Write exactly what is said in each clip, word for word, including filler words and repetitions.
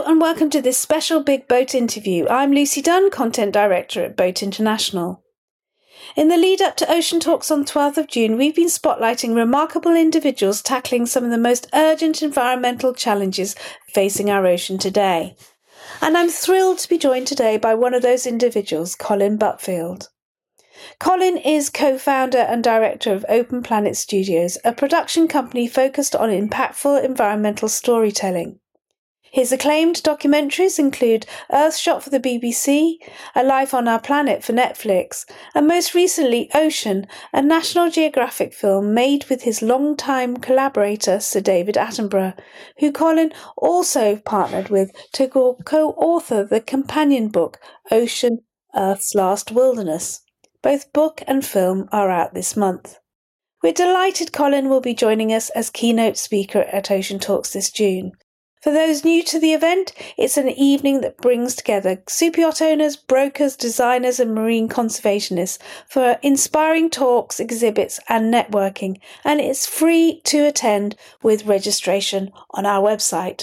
and welcome to this special Big Boat interview. I'm Lucy Dunn, Content Director at Boat International. In the lead up to Ocean Talks on twelfth of June, we've been spotlighting remarkable individuals tackling some of the most urgent environmental challenges facing our ocean today. And I'm thrilled to be joined today by one of those individuals, Colin Butfield. Colin is co-founder and director of Open Planet Studios, a production company focused on impactful environmental storytelling. His acclaimed documentaries include Earthshot for the B B C, A Life on Our Planet for Netflix, and most recently Ocean, a National Geographic film made with his longtime collaborator Sir David Attenborough, who Colin also partnered with to co-author the companion book Ocean, Earth's Last Wilderness. Both book and film are out this month. We're delighted Colin will be joining us as keynote speaker at Ocean Talks this June. For those new to the event, it's an evening that brings together superyacht owners, brokers, designers and marine conservationists for inspiring talks, exhibits and networking, and it's free to attend with registration on our website.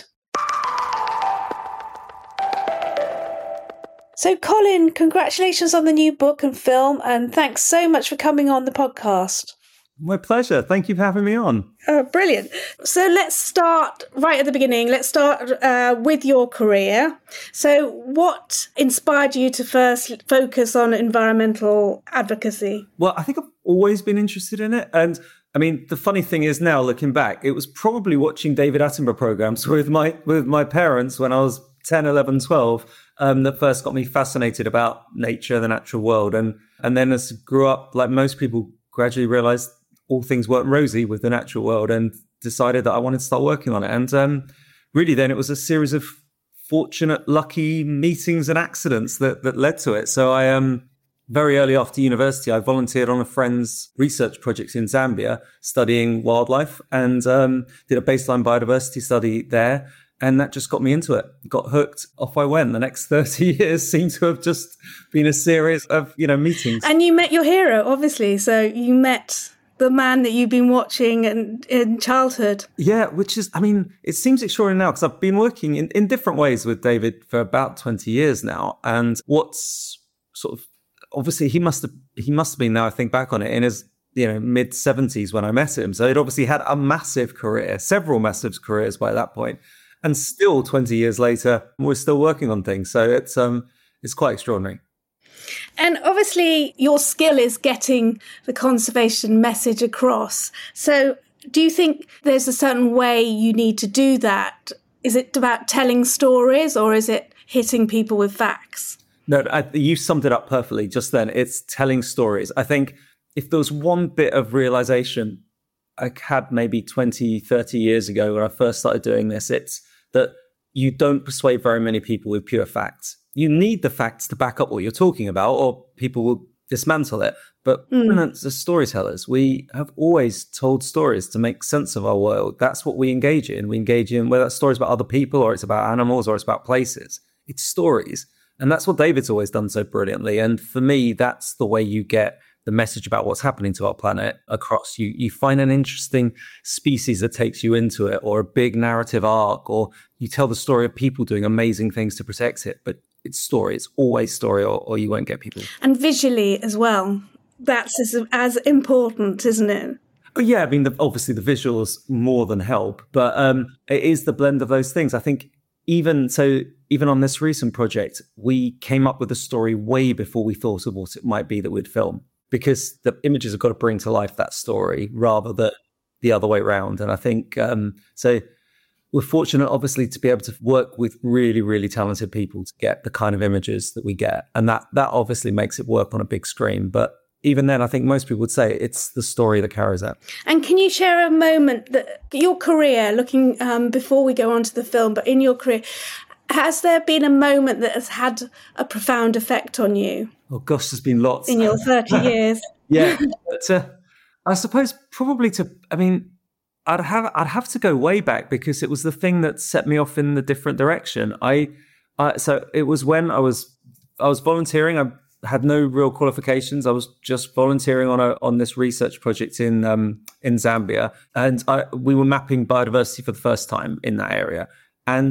So Colin, congratulations on the new book and film, and thanks so much for coming on the podcast. My pleasure. Thank you for having me on. Oh, brilliant. So let's start right at the beginning. Let's start uh, with your career. So what inspired you to first focus on environmental advocacy? Well, I think I've always been interested in it. And I mean, the funny thing is now, looking back, it was probably watching David Attenborough programs with my with my parents when I was ten, eleven, twelve um, that first got me fascinated about nature, the natural world. And, and then as I grew up, like most people, gradually realized all things weren't rosy with the natural world and decided that I wanted to start working on it. And um, really then it was a series of fortunate, lucky meetings and accidents that that led to it. So I um very early after university, I volunteered on a friend's research project in Zambia studying wildlife and um, did a baseline biodiversity study there. And that just got me into it. Got hooked. Off I went. The next thirty years seemed to have just been a series of, you know, meetings. And you met your hero, obviously. So you met the man that you've been watching in, in childhood. Yeah, which is, I mean, it seems extraordinary now because I've been working in, in different ways with David for about twenty years now. And what's sort of, obviously he must have, he must have been, now I think back on it, in his, you know, mid seventies when I met him. So he'd obviously had a massive career, several massive careers by that point. And still twenty years later, we're still working on things. So it's um, it's quite extraordinary. And obviously your skill is getting the conservation message across. So do you think there's a certain way you need to do that? Is it about telling stories or is it hitting people with facts? No, I, you summed it up perfectly just then. It's telling stories. I think if there was one bit of realization I had maybe twenty, thirty years ago when I first started doing this, it's that you don't persuade very many people with pure facts. You need the facts to back up what you're talking about, or people will dismantle it. But mm. as storytellers, we have always told stories to make sense of our world. That's what we engage in. We engage in, whether it's stories about other people, or it's about animals, or it's about places. It's stories. And that's what David's always done so brilliantly. And for me, that's the way you get the message about what's happening to our planet across. You you find an interesting species that takes you into it, or a big narrative arc, or you tell the story of people doing amazing things to protect it. But it's story. It's always story, or, or you won't get people. And visually as well. That's as, as important, isn't it? Oh, yeah, I mean, the, obviously the visuals more than help, but um, it is the blend of those things. I think even so, even on this recent project, we came up with a story way before we thought of what it might be that we'd film, because the images have got to bring to life that story rather than the other way around. And I think, um, so we're fortunate, obviously, to be able to work with really, really talented people to get the kind of images that we get. And that that obviously makes it work on a big screen. But even then, I think most people would say it's the story that carries it. And can you share a moment that your career, looking um, before we go on to the film, but in your career, has there been a moment that has had a profound effect on you? Oh, gosh, there's been lots. In your thirty years. Yeah. But, uh, I suppose probably to, I mean, I'd have I'd have to go way back because it was the thing that set me off in the different direction. I, I so it was when I was I was volunteering. I had no real qualifications. I was just volunteering on a on this research project in um, in Zambia, and I, we were mapping biodiversity for the first time in that area. And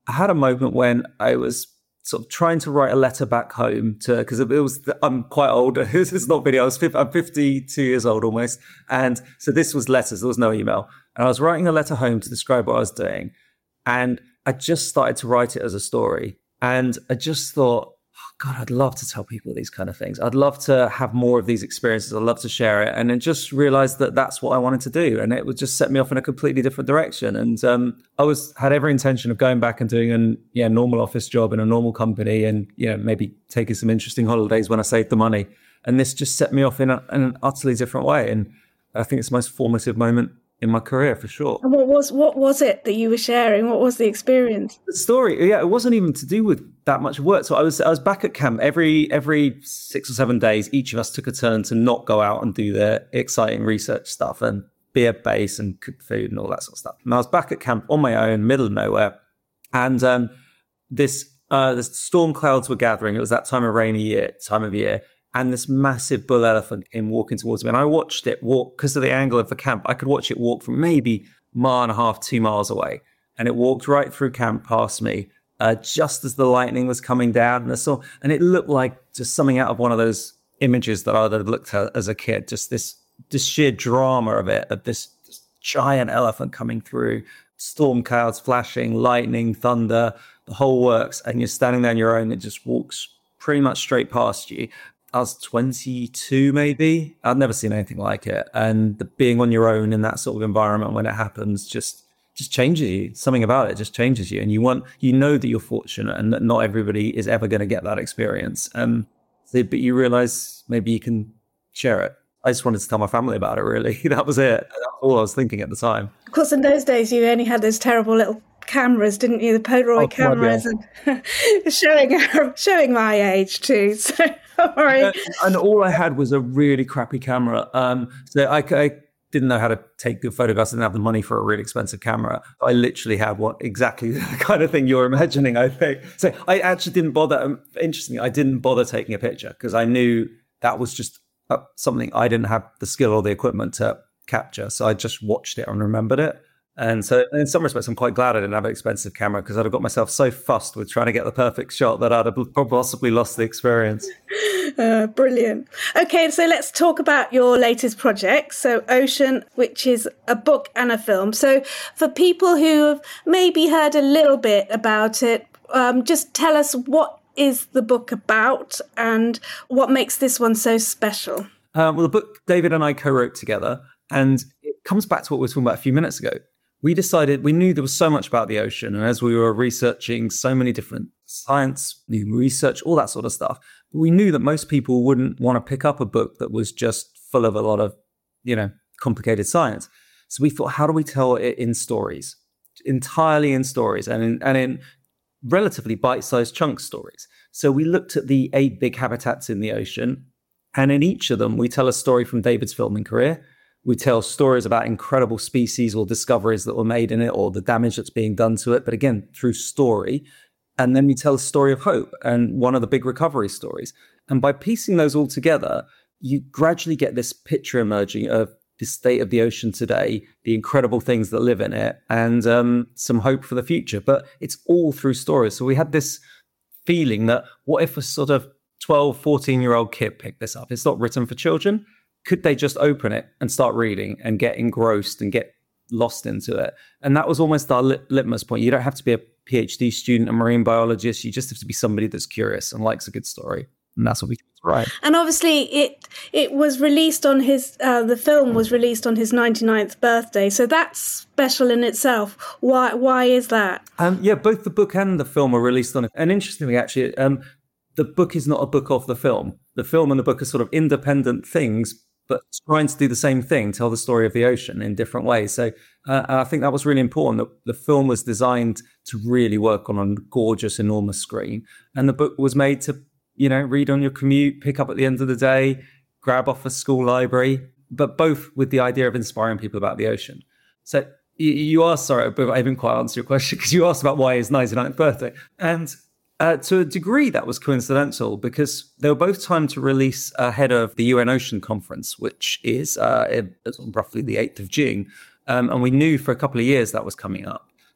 I had a moment when I was sort of trying to write a letter back home to, because it was, I'm quite old. This is not video. I was, I'm fifty-two years old almost. And so this was letters. There was no email. And I was writing a letter home to describe what I was doing. And I just started to write it as a story. And I just thought, oh God, I'd love to tell people these kind of things. I'd love to have more of these experiences. I'd love to share it. And then just realized that that's what I wanted to do. And it would just set me off in a completely different direction. And um, I was had every intention of going back and doing a yeah, normal office job in a normal company and you know maybe taking some interesting holidays when I saved the money. And this just set me off in, a, in an utterly different way. And I think it's the most formative moment in my career for sure. And what was what was it that you were sharing? What was the experience? The story, yeah, it wasn't even to do with that much work. So I was I was back at camp every every six or seven days. Each of us took a turn to not go out and do the exciting research stuff and be at base and cook food and all that sort of stuff. And I was back at camp on my own, middle of nowhere, and um, this uh, the storm clouds were gathering. It was that time of rainy year, time of year. And this massive bull elephant came walking towards me. And I watched it walk, because of the angle of the camp, I could watch it walk from maybe a mile and a half, two miles away. And it walked right through camp past me, uh, just as the lightning was coming down. And I saw, and it looked like just something out of one of those images that I had looked at as a kid, just this, this sheer drama of it, of this, this giant elephant coming through, storm clouds flashing, lightning, thunder, the whole works. And you're standing there on your own. It just walks pretty much straight past you. I was twenty-two, maybe. I'd never seen anything like it. And the being on your own in that sort of environment when it happens just just changes you. Something about it just changes you. And you want, you know that you're fortunate and that not everybody is ever going to get that experience. Um, so, but you realize maybe you can share it. I just wanted to tell my family about it, really. That was it. That's all I was thinking at the time. Of course, in those days, you only had those terrible little cameras, didn't you? The Polaroid oh, cameras, and showing showing my age too. So, and, and all I had was a really crappy camera. Um, so I, I didn't know how to take good photographs. I didn't have the money for a really expensive camera. I literally had what exactly the kind of thing you're imagining, I think. So I actually didn't bother. Um, interestingly, I didn't bother taking a picture because I knew that was just uh, something I didn't have the skill or the equipment to capture. So I just watched it and remembered it. And so in some respects, I'm quite glad I didn't have an expensive camera because I'd have got myself so fussed with trying to get the perfect shot that I'd have possibly lost the experience. Uh, brilliant. Okay, so let's talk about your latest project. So Ocean, which is a book and a film. So for people who have maybe heard a little bit about it, um, just tell us what is the book about and what makes this one so special? Um, well, the book David and I co-wrote together, and it comes back to what we were talking about a few minutes ago. We decided, we knew there was so much about the ocean. And as we were researching so many different science, new research, all that sort of stuff, we knew that most people wouldn't want to pick up a book that was just full of a lot of, you know, complicated science. So we thought, how do we tell it in stories, entirely in stories and in, and in relatively bite-sized chunk stories. So we looked at the eight big habitats in the ocean. And in each of them, we tell a story from David's filming career. We tell stories about incredible species or discoveries that were made in it or the damage that's being done to it. But again, through story. And then we tell a story of hope and one of the big recovery stories. And by piecing those all together, you gradually get this picture emerging of the state of the ocean today, the incredible things that live in it, and um, some hope for the future. But it's all through stories. So we had this feeling that what if a sort of twelve, fourteen-year-old kid picked this up? It's not written for children. Could they just open it and start reading and get engrossed and get lost into it? And that was almost our lit- litmus point. You don't have to be a PhD student, a marine biologist. You just have to be somebody that's curious and likes a good story. And that's what we write. And obviously it it was released on his, uh, the film was released on his ninety-ninth birthday. So that's special in itself. Why Why is that? Um, yeah, both the book and the film are released on it. And interestingly, actually, um, the book is not a book of the film. The film and the book are sort of independent things, but trying to do the same thing, tell the story of the ocean in different ways. So uh, I think that was really important. The, the film was designed to really work on a gorgeous, enormous screen. And the book was made to, you know, read on your commute, pick up at the end of the day, grab off a school library, but both with the idea of inspiring people about the ocean. So you, you asked, sorry, but I didn't quite answer your question because you asked about why his ninety-ninth birthday. And Uh, to a degree, that was coincidental because they were both timed to release ahead of the U N Ocean Conference, which is uh, roughly the eighth of June. Um, and we knew for a couple of years that was coming up.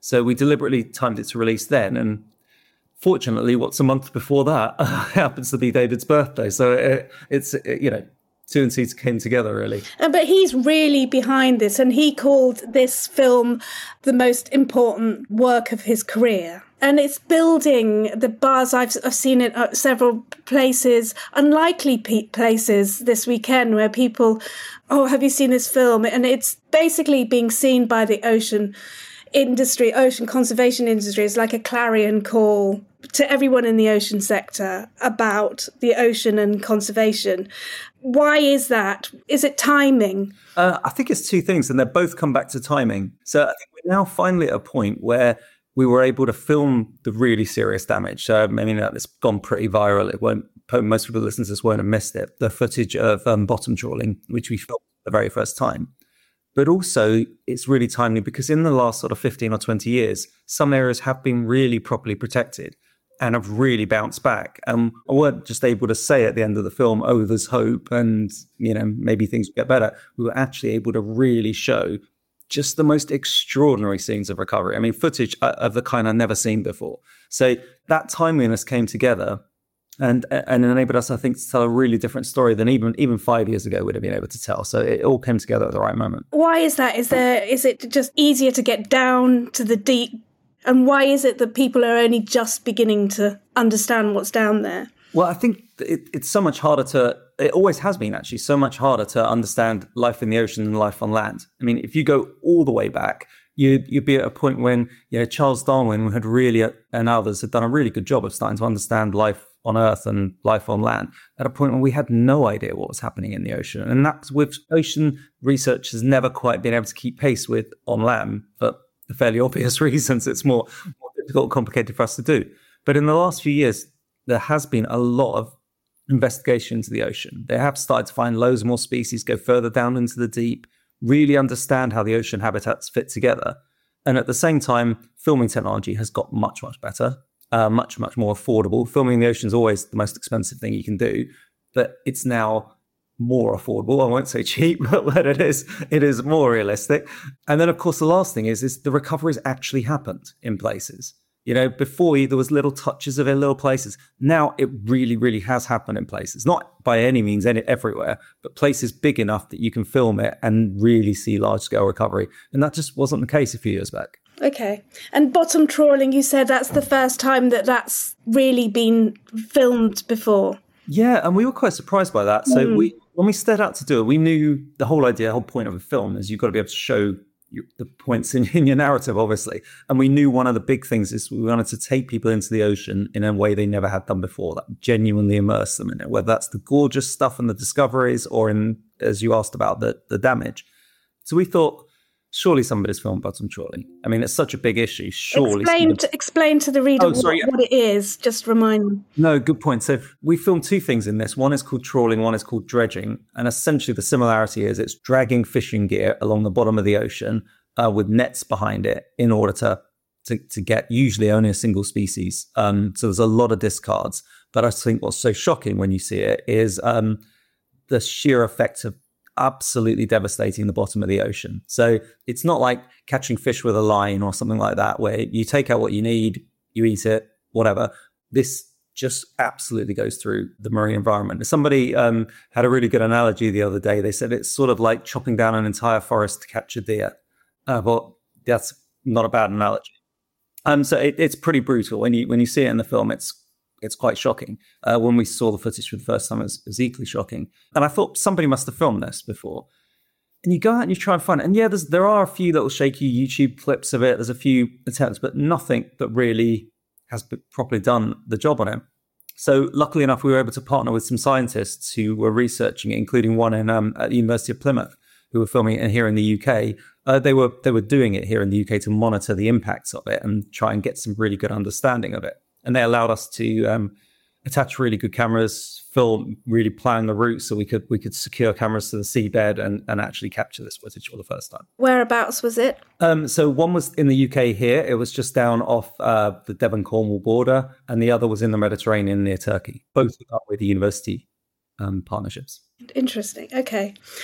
So we deliberately timed it to release then. And fortunately, what's a month before that happens to be David's birthday. So it, it's, it, you know, two and two came together, really. Uh, but he's really behind this, and he called this film the most important work of his career. And it's building the buzz. I've, I've seen it at several places, unlikely pe- places this weekend, where people, oh, have you seen this film? And it's basically being seen by the ocean industry, ocean conservation industry. It's like a clarion call to everyone in the ocean sector about the ocean and conservation. Why is that? Is it timing? Uh, I think it's two things, and they both come back to timing. So I think we're now finally at a point where we were able to film the really serious damage. So I mean, it's gone pretty viral. It won't. Most people listening to this won't have missed it. The footage of um, bottom trawling, which we filmed for the very first time. But also, it's really timely because in the last sort of fifteen or twenty years, some areas have been really properly protected and have really bounced back. And I weren't just able to say at the end of the film, oh, there's hope and, you know, maybe things will get better. We were actually able to really show just the most extraordinary scenes of recovery. I mean, footage of the kind I've never seen before. So that timeliness came together and and enabled us, I think, to tell a really different story than even even five years ago would have been able to tell. So it all came together at the right moment. Why is that? Is there is it just easier to get down to the deep? And why is it that people are only just beginning to understand what's down there? Well, I think it, it's so much harder to, it always has been actually, so much harder to understand life in the ocean than life on land. I mean, if you go all the way back, you'd, you'd be at a point when, you know, Charles Darwin had really, and others had done a really good job of starting to understand life on Earth and life on land at a point when we had no idea what was happening in the ocean. And that's with ocean research has never quite been able to keep pace with on land, but for fairly obvious reasons. It's more, more difficult and complicated for us to do. But in the last few years, there has been a lot of investigation into the ocean. They have started to find loads more species, go further down into the deep, really understand how the ocean habitats fit together. And at the same time, filming technology has got much, much better, uh, much, much more affordable. Filming in the ocean is always the most expensive thing you can do, but it's now more affordable. I won't say cheap, but it is it is more realistic. And then, of course, the last thing is, is the recovery's actually happened in places. You know, before there was little touches of it in little places. Now it really, really has happened in places. Not by any means any, everywhere, but places big enough that you can film it and really see large-scale recovery. And that just wasn't the case a few years back. Okay. And bottom trawling, you said that's the first time that that's really been filmed before. Yeah, and we were quite surprised by that. So mm. we, when we set out to do it, we knew the whole idea, the whole point of a film is you've got to be able to show you, the points in, in your narrative, obviously. And we knew one of the big things is we wanted to take people into the ocean in a way they never had done before, that genuinely immerse them in it, whether that's the gorgeous stuff and the discoveries or in, as you asked about, the, the damage. So we thought, surely somebody's filmed bottom trawling. I mean, it's such a big issue. Surely. Explain to, explain to the reader oh, sorry, what, what it is. Just remind them. No, good point. So we filmed two things in this. One is called trawling, one is called dredging. And essentially the similarity is it's dragging fishing gear along the bottom of the ocean uh, with nets behind it in order to, to, to get usually only a single species. Um, so there's a lot of discards. But I think what's so shocking when you see it is um, the sheer effect of absolutely devastating the bottom of the ocean. So it's not like catching fish with a line or something like that, where you take out what you need, you eat it, whatever. This just absolutely goes through the marine environment. Somebody um, had a really good analogy the other day. They said it's sort of like chopping down an entire forest to catch a deer. Uh, well, that's not a bad analogy. Um, so it, it's pretty brutal. When you when you see it in the film, it's It's quite shocking. Uh, when we saw the footage for the first time, it was, it was equally shocking. And I thought somebody must have filmed this before. And you go out and you try and find it. And yeah, there's, there are a few little shaky YouTube clips of it. There's a few attempts, but nothing that really has properly done the job on it. So luckily enough, we were able to partner with some scientists who were researching it, including one in um, at the University of Plymouth, who were filming it here in the U K. Uh, they were they were doing it here in the U K to monitor the impacts of it and try and get some really good understanding of it. And they allowed us to um, attach really good cameras, film, really plan the route so we could we could secure cameras to the seabed and, and actually capture this footage for the first time. Whereabouts was it? Um, so one was in the U K here. It was just down off uh, the Devon-Cornwall border. And the other was in the Mediterranean near Turkey. Both are with the university um, partnerships. Interesting. Okay.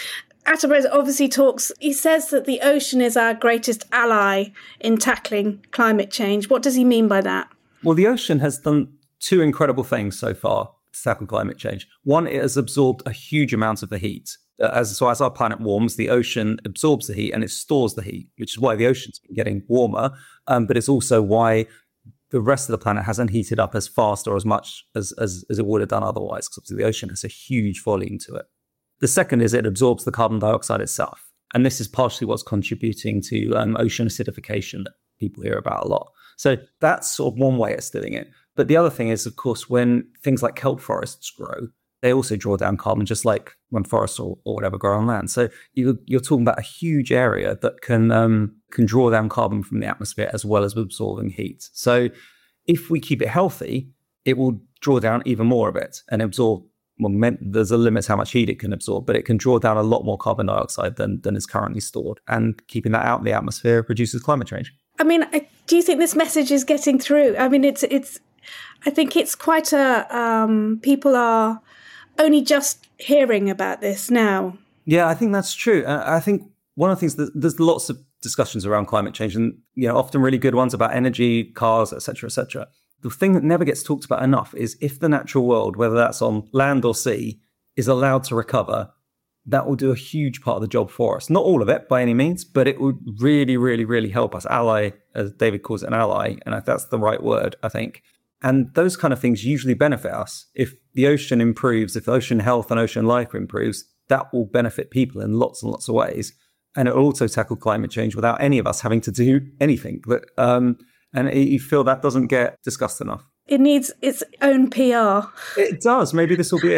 Attenborough obviously talks, he says that the ocean is our greatest ally in tackling climate change. What does he mean by that? Well, the ocean has done two incredible things so far to tackle climate change. One, it has absorbed a huge amount of the heat. As, so as our planet warms, the ocean absorbs the heat and it stores the heat, which is why the ocean's been getting warmer. Um, but it's also why the rest of the planet hasn't heated up as fast or as much as, as, as it would have done otherwise, because obviously the ocean has a huge volume to it. The second is it absorbs the carbon dioxide itself. And this is partially what's contributing to um, ocean acidification that people hear about a lot. So that's sort of one way it's doing it. But the other thing is, of course, when things like kelp forests grow, they also draw down carbon, just like when forests or, or whatever grow on land. So you, you're talking about a huge area that can um, can draw down carbon from the atmosphere as well as absorbing heat. So if we keep it healthy, it will draw down even more of it and absorb. Well, there's a limit to how much heat it can absorb, but it can draw down a lot more carbon dioxide than, than is currently stored. And keeping that out in the atmosphere reduces climate change. I mean, do you think this message is getting through? I mean, it's it's. I think it's quite a. Um, people are only just hearing about this now. Yeah, I think that's true. Uh, I think one of the things that there's lots of discussions around climate change, and you know, often really good ones about energy, cars, et cetera, et cetera. The thing that never gets talked about enough is if the natural world, whether that's on land or sea, is allowed to recover, that will do a huge part of the job for us. Not all of it by any means, but it would really, really, really help us. Ally, as David calls it, an ally. And that's the right word, I think. And those kind of things usually benefit us. If the ocean improves, if ocean health and ocean life improves, that will benefit people in lots and lots of ways. And it will also tackle climate change without any of us having to do anything. But, um, and you feel that doesn't get discussed enough. It needs its own P R. It does. Maybe this will be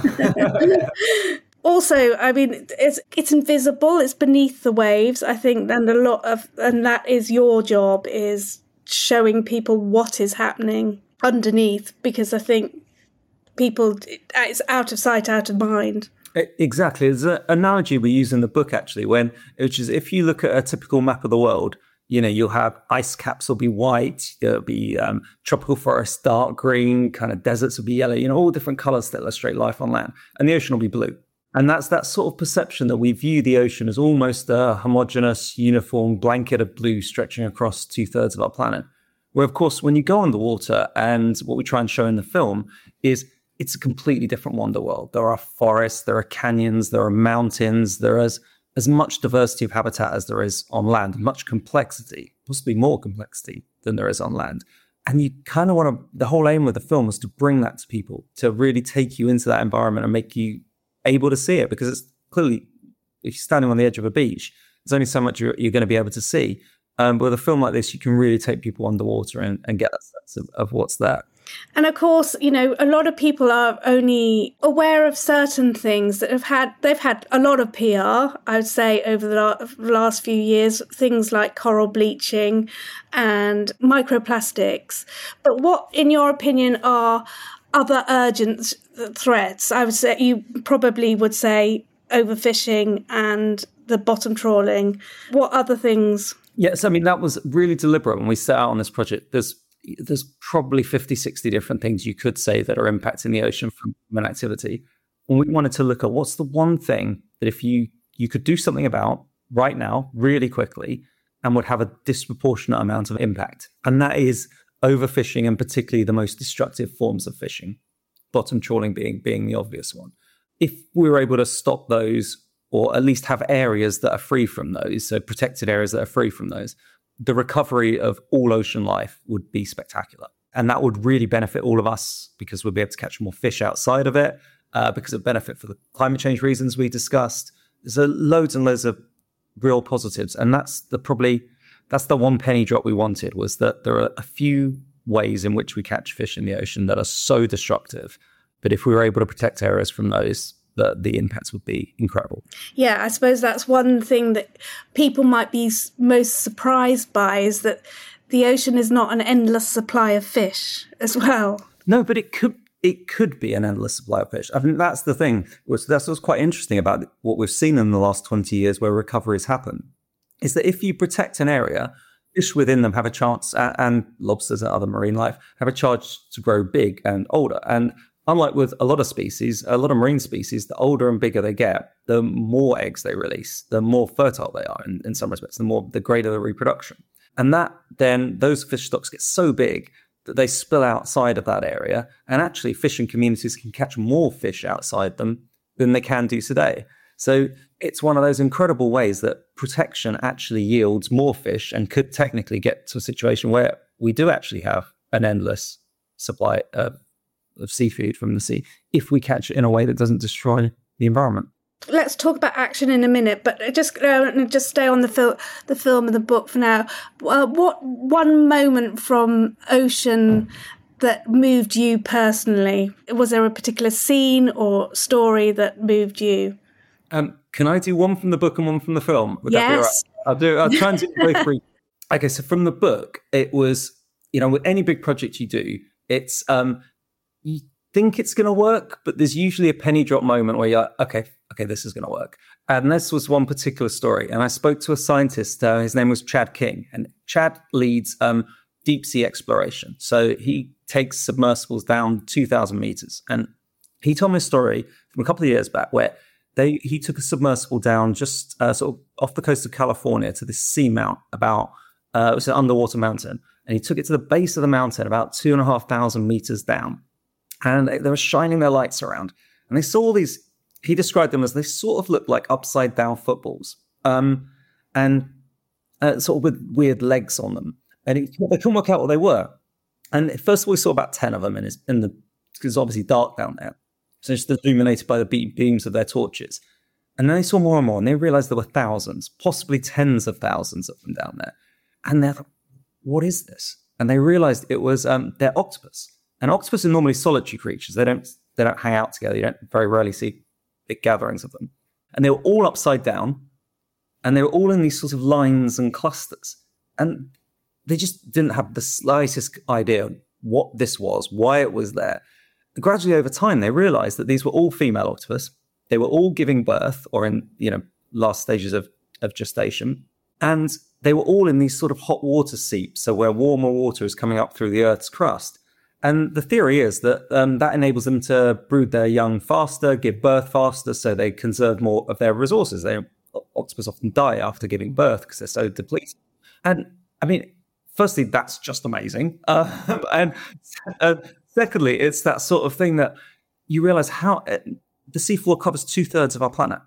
it. Also, I mean, it's it's invisible. It's beneath the waves, I think, and a lot of, and that is your job, is showing people what is happening underneath, because I think people, it's out of sight, out of mind. Exactly. There's an analogy we use in the book, actually, when, which is if you look at a typical map of the world, you know, you'll have ice caps will be white, there'll be um, tropical forests, dark green, kind of deserts will be yellow, you know, all different colors that illustrate life on land. And the ocean will be blue. And that's that sort of perception that we view the ocean as almost a homogeneous, uniform blanket of blue stretching across two thirds of our planet. Where, of course, when you go underwater, and what we try and show in the film is it's a completely different wonder world. There are forests, there are canyons, there are mountains, there is as much diversity of habitat as there is on land, much complexity, possibly more complexity than there is on land. And you kind of want to, the whole aim of the film was to bring that to people, to really take you into that environment and make you able to see it, because it's clearly, if you're standing on the edge of a beach, there's only so much you're, you're going to be able to see. Um, but with a film like this, you can really take people underwater and, and get a sense of, of what's there. And of course, you know, a lot of people are only aware of certain things that have had, they've had a lot of P R, I would say, over the last few years, things like coral bleaching and microplastics. But what, in your opinion, are other urgent threats? I would say, you probably would say overfishing and the bottom trawling. What other things? Yes, I mean, that was really deliberate when we set out on this project. There's there's probably fifty, sixty different things you could say that are impacting the ocean from human activity. And we wanted to look at what's the one thing that if you, you could do something about right now, really quickly, and would have a disproportionate amount of impact. And that is overfishing, and particularly the most destructive forms of fishing, bottom trawling being, being the obvious one. If we were able to stop those, or at least have areas that are free from those, so protected areas that are free from those, the recovery of all ocean life would be spectacular. And that would really benefit all of us, because we'll be able to catch more fish outside of it, uh, because of benefit for the climate change reasons we discussed. There's a loads and loads of real positives. And that's the probably, that's the one penny drop we wanted, was that there are a few ways in which we catch fish in the ocean that are so destructive. But if we were able to protect areas from those, the, the impacts would be incredible. Yeah, I suppose that's one thing that people might be most surprised by, is that the ocean is not an endless supply of fish as well. No, but it could it could be an endless supply of fish. I think that's the thing. That's what's quite interesting about what we've seen in the last twenty years where recoveries happen, is that if you protect an area, fish within them have a chance, and lobsters and other marine life have a chance to grow big and older. And unlike with a lot of species, a lot of marine species, the older and bigger they get, the more eggs they release, the more fertile they are in, in some respects, the more the greater the reproduction. And that then those fish stocks get so big that they spill outside of that area. And actually fishing communities can catch more fish outside them than they can do today. So it's one of those incredible ways that protection actually yields more fish and could technically get to a situation where we do actually have an endless supply of, of seafood from the sea if we catch it in a way that doesn't destroy the environment. Let's talk about action in a minute, but just uh, just stay on the, fil- the film and the book for now. Uh, what one moment from Ocean that moved you personally? Was there a particular scene or story that moved you? Um, can I do one from the book and one from the film? Would yes. that be all right? I'll do. I'll try and do both brief. Okay, so from the book, it was, you know, with any big project you do, it's um, you think it's going to work, but there's usually a penny drop moment where you're like, okay, okay, this is going to work. And this was one particular story. And I spoke to a scientist. Uh, his name was Chad King, and Chad leads um, deep sea exploration. So he takes submersibles down two thousand meters, and he told me a story from a couple of years back where They, he took a submersible down just uh, sort of off the coast of California to this seamount about, uh, it was an underwater mountain. And he took it to the base of the mountain about two and a half thousand meters down. And they, they were shining their lights around. And they saw all these, he described them as they sort of looked like upside down footballs. Um, and uh, sort of with weird legs on them. And he, they couldn't work out what they were. And first of all, we saw about ten of them in, his, in the, because it's obviously dark down there. So just illuminated by the beams of their torches. And then they saw more and more, and they realized there were thousands, possibly tens of thousands of them down there. And they're like, what is this? And they realized it was um, their octopus. And octopus are normally solitary creatures. They don't they don't hang out together. You don't very rarely see big gatherings of them. And they were all upside down, and they were all in these sorts of lines and clusters. And they just didn't have the slightest idea what this was, why it was there. Gradually over time, they realized that these were all female octopus. They were all giving birth or in, you know, last stages of, of gestation. And they were all in these sort of hot water seeps, so where warmer water is coming up through the Earth's crust. And the theory is that um, that enables them to brood their young faster, give birth faster, so they conserve more of their resources. They, octopus often die after giving birth because they're so depleted. And, I mean, firstly, that's just amazing. Uh, and uh, secondly, it's that sort of thing that you realize how uh, the seafloor covers two thirds of our planet.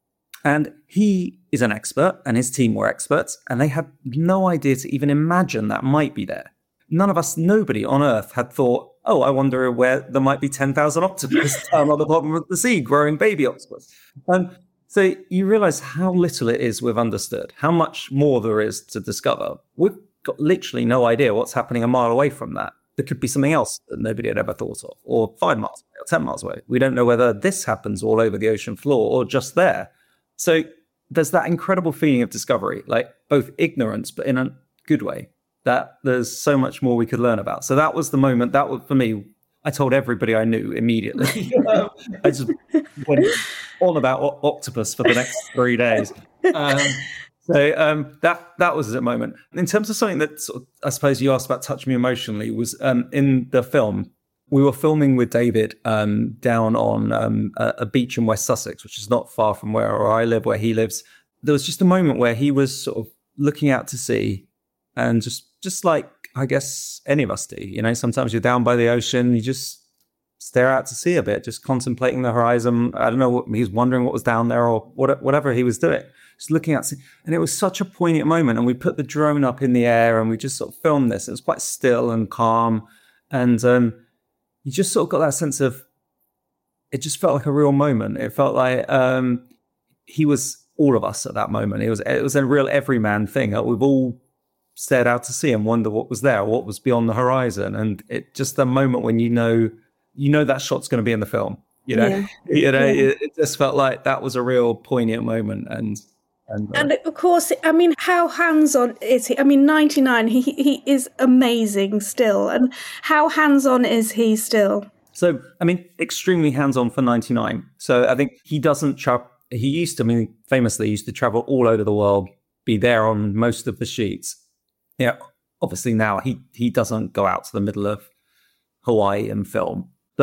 And he is an expert and his team were experts, and they had no idea to even imagine that might be there. None of us, nobody on Earth had thought, oh, I wonder where there might be ten thousand octopus down on the bottom of the sea growing baby octopus. And so you realize how little it is we've understood, how much more there is to discover. We've got literally no idea what's happening a mile away from that. There could be something else that nobody had ever thought of, or five miles away, or ten miles away. We don't know whether this happens all over the ocean floor or just there. So there's that incredible feeling of discovery, like both ignorance, but in a good way, that there's so much more we could learn about. So that was the moment, that was, for me, I told everybody I knew immediately. I just went on about o- octopus for the next three days. Um, So um, that that was the moment. In terms of something that sort of, I suppose you asked about touched me emotionally was um, in the film, we were filming with David um, down on um, a, a beach in West Sussex, which is not far from where I live, where he lives. There was just a moment where he was sort of looking out to sea and just, just like, I guess, any of us do. You know, sometimes you're down by the ocean, you just stare out to sea a bit, just contemplating the horizon. I don't know, what, he was wondering what was down there or what, whatever he was doing. Just looking at, and it was such a poignant moment. And we put the drone up in the air and we just sort of filmed this. It was quite still and calm. And um, you just sort of got that sense of, it just felt like a real moment. It felt like um, he was all of us at that moment. It was, it was a real everyman thing. We've all stared out to sea and wonder what was there, what was beyond the horizon. And it just the moment when you know, you know that shot's going to be in the film. You know, yeah. you know, yeah. it, it just felt like that was a real poignant moment. And And, uh, and of course, I mean, how hands-on is he? I mean, ninety-nine, he he is amazing still. And how hands-on is he still? So, I mean, extremely hands-on for ninety-nine. So I think he doesn't travel. He used to, I mean, famously used to travel all over the world, be there on most of the sheets. Yeah, obviously now he, he doesn't go out to the middle of Hawaii and film. But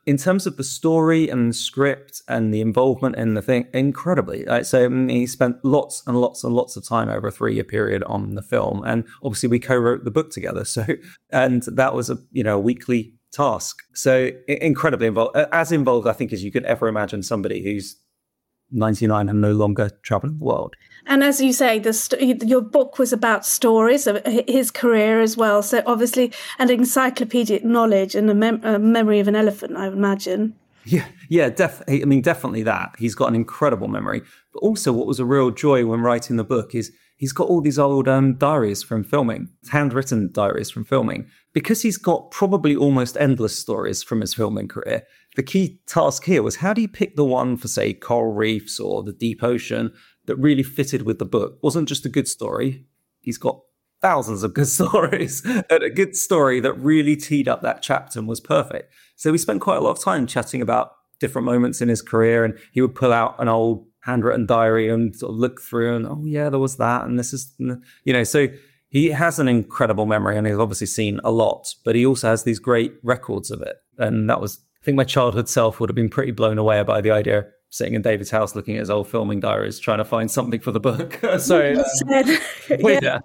in terms of the story and the script and the involvement in the thing, incredibly. Right? So I mean, he spent lots and lots and lots of time over a three-year period on the film. And obviously we co-wrote the book together. So, and that was a, you know, a weekly task. So incredibly involved, as involved, I think, as you could ever imagine somebody who's ninety-nine and no longer traveling the world. And as you say, the st- your book was about stories of his career as well. So obviously an encyclopedic knowledge and a, mem- a memory of an elephant, I would imagine. Yeah, yeah, definitely. I mean, definitely that. He's got an incredible memory. But also what was a real joy when writing the book is he's got all these old um, diaries from filming, handwritten diaries from filming, because he's got probably almost endless stories from his filming career. The key task here was, how do you pick the one for, say, coral reefs or the deep ocean that really fitted with the book? It wasn't just a good story. He's got thousands of good stories, and a good story that really teed up that chapter and was perfect. So we spent quite a lot of time chatting about different moments in his career, and he would pull out an old handwritten diary and sort of look through and, oh yeah, there was that. And this is, you know, so he has an incredible memory, and he's obviously seen a lot, but he also has these great records of it. And that was, I think my childhood self would have been pretty blown away by the idea of sitting in David's house looking at his old filming diaries, trying to find something for the book. so, uh, yeah.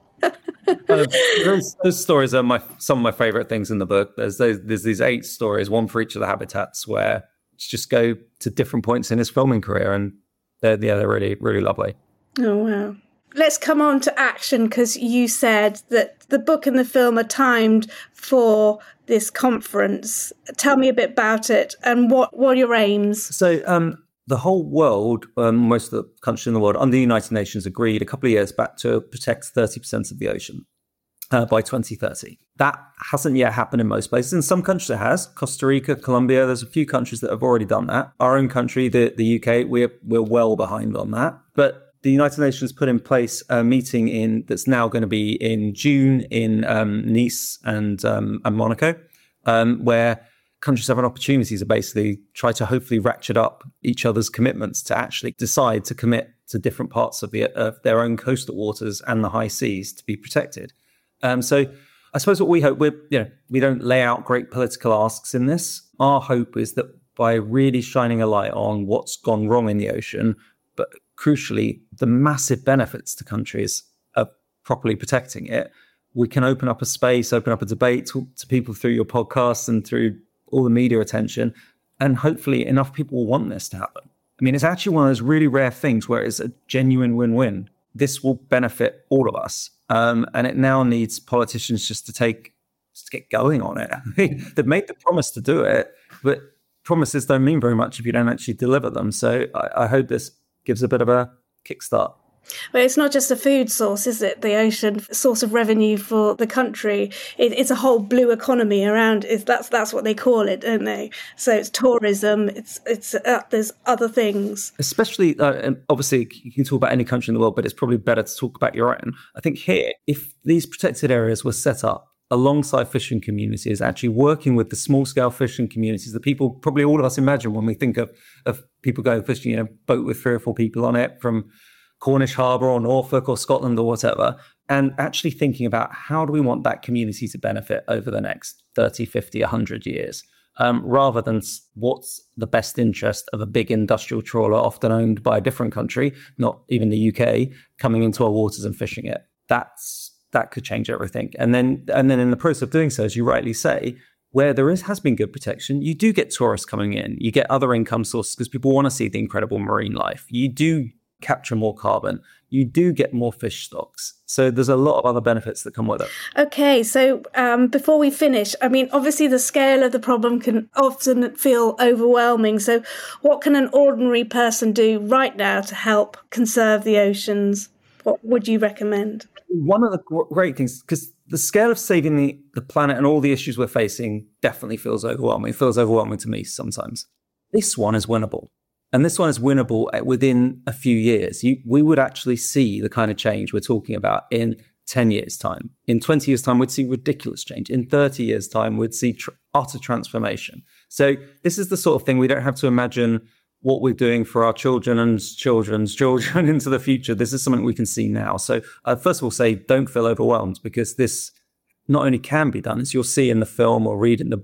uh, those, those stories are my some of my favorite things in the book. There's those, there's these eight stories, one for each of the habitats, where just go to different points in his filming career, and they're yeah they're really really lovely. Oh wow! Let's come on to action, because you said that the book and the film are timed for this conference. Tell me a bit about it, and what what are your aims? So um, the whole world, um, most of the countries in the world, under the United Nations, agreed a couple of years back to protect thirty percent of the ocean uh, by twenty thirty. That hasn't yet happened in most places. In some countries it has. Costa Rica, Colombia, there's a few countries that have already done that. Our own country, the, the U K, we're, we're well behind on that. But the United Nations put in place a meeting in that's now going to be in June in um, Nice and, um, and Monaco, um, where countries have an opportunity to basically try to hopefully ratchet up each other's commitments to actually decide to commit to different parts of, the, of their own coastal waters and the high seas to be protected. Um, so I suppose what we hope, we're, you know, we don't lay out great political asks in this. Our hope is that by really shining a light on what's gone wrong in the ocean, but crucially, the massive benefits to countries of properly protecting it, we can open up a space, open up a debate, talk to people through your podcasts and through all the media attention, and hopefully enough people will want this to happen. I mean, it's actually one of those really rare things where it's a genuine win-win. This will benefit all of us. Um, and it now needs politicians just to take, just to get going on it. I mean, they've made the promise to do it, but promises don't mean very much if you don't actually deliver them. So I, I hope this gives a bit of a kickstart. Well, it's not just a food source, is it? The ocean, source of revenue for the country. It, it's a whole blue economy around. It's, that's that's what they call it, don't they? So it's tourism. It's it's uh, there's other things. Especially, uh, and obviously, you can talk about any country in the world, but it's probably better to talk about your own. I think here, if these protected areas were set up alongside fishing communities, actually working with the small-scale fishing communities, the people probably all of us imagine when we think of of people going fishing, you know, boat with three or four people on it from Cornish Harbour or Norfolk or Scotland or whatever, and actually thinking about how do we want that community to benefit over the next thirty, fifty, one hundred years, um, rather than what's the best interest of a big industrial trawler often owned by a different country, not even the U K, coming into our waters and fishing it. That's that could change everything. And then and then in the process of doing so, as you rightly say, where there is has been good protection, you do get tourists coming in. You get other income sources because people want to see the incredible marine life. You do capture more carbon, you do get more fish stocks. So there's a lot of other benefits that come with it. Okay, so um, before we finish, I mean, obviously the scale of the problem can often feel overwhelming. So what can an ordinary person do right now to help conserve the oceans? What would you recommend? One of the great things, because the scale of saving the, the planet and all the issues we're facing definitely feels overwhelming. It feels overwhelming to me sometimes. This one is winnable. And this one is winnable within a few years. You, we would actually see the kind of change we're talking about in ten years' time. In twenty years' time, we'd see ridiculous change. In thirty years' time, we'd see tr- utter transformation. So this is the sort of thing we don't have to imagine what we're doing for our children and children's children into the future. This is something we can see now. So uh, first of all, say, don't feel overwhelmed, because this not only can be done, as you'll see in the film or read in the book,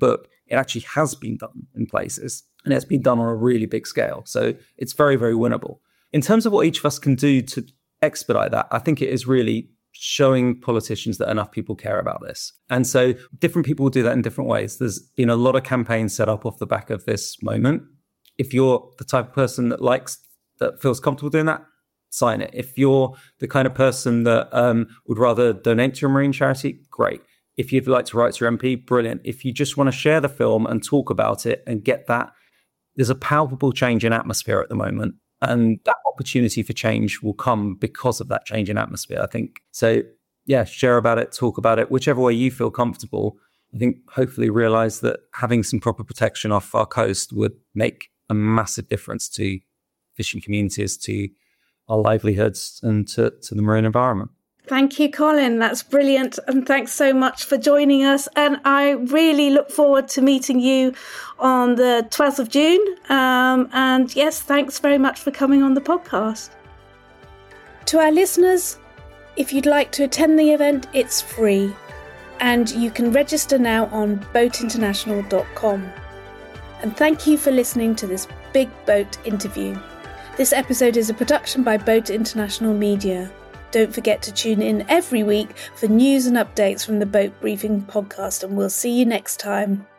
It actually has been done in places, and it's been done on a really big scale. So it's very, very winnable. In terms of what each of us can do to expedite that, I think it is really showing politicians that enough people care about this. And so different people will do that in different ways. There's been a lot of campaigns set up off the back of this moment. If you're the type of person that likes, that feels comfortable doing that, sign it. If you're the kind of person that um, would rather donate to a marine charity, great. If you'd like to write to your M P, brilliant. If you just want to share the film and talk about it and get that, there's a palpable change in atmosphere at the moment. And that opportunity for change will come because of that change in atmosphere, I think. So, yeah, share about it, talk about it, whichever way you feel comfortable. I think hopefully realize that having some proper protection off our coast would make a massive difference to fishing communities, to our livelihoods, and to, to the marine environment. Thank you, Colin. That's brilliant. And thanks so much for joining us. And I really look forward to meeting you on the twelfth of June. Um, and yes, thanks very much for coming on the podcast. To our listeners, if you'd like to attend the event, it's free. And you can register now on boat international dot com. And thank you for listening to this Big Boat interview. This episode is a production by Boat International Media. Don't forget to tune in every week for news and updates from the Boat Briefing podcast, and we'll see you next time.